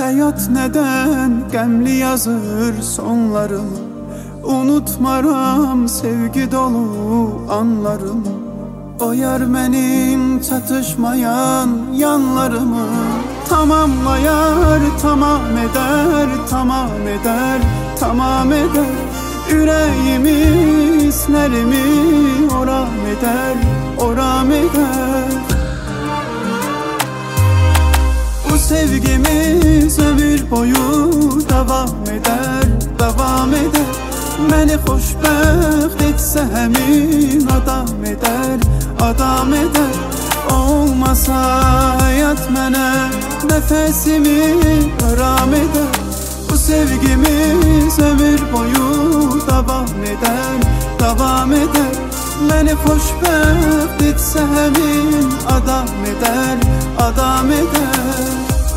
Həyat nədən qəmli yazır sonlarımı, unutmaram sevgi dolu anlarımı. O yar mənim çatışmayan yanlarımı tamamlayar, tamam eder, tamam eder, tamam eder. Ürəyimi, hislərimi oram eder, oram eder. Bu sevgimiz ömür boyu devam eder, devam eder. Məni xoşbəxt etsə həmin adam eder, adam eder. Olmasa həyat mənə nəfəsimi haram eder. Bu sevgimiz ömür boyu devam eder, devam eder. Məni xoşbəxt etsə həmin adam eder, adam eder.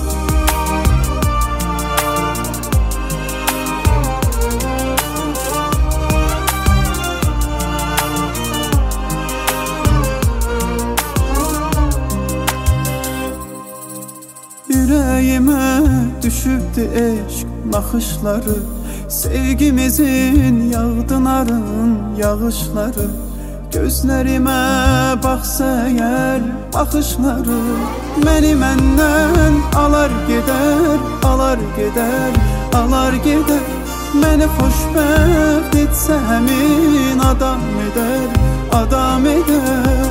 Yüreğime düşübdü eşq naxışları, sevgimizin yağdı narın yağışları. Gözlərimə baxsa əgər baxışları, məni məndən alar gedər, alar gedər, alar gedər. Məni xoşbəxt etsə həmin adam eder, adam eder.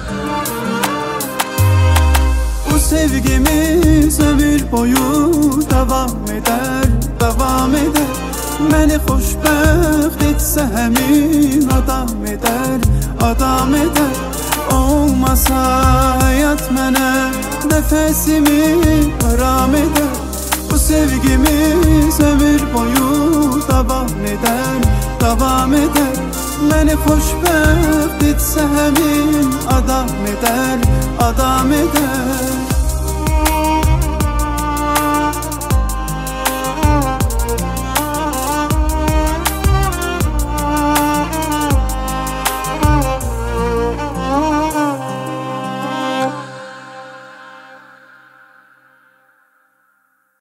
Bu sevgimiz ömür boyu devam eder, devam eder. Məni xoşbəxt etsə həmin adam eder, adam eder. Olmasa həyat mənə nəfəsimi haram eder. Bu sevgimiz ömür boyu devam eder, devam eder. Məni xoşbəxt etsə həmin adam eder, adam eder.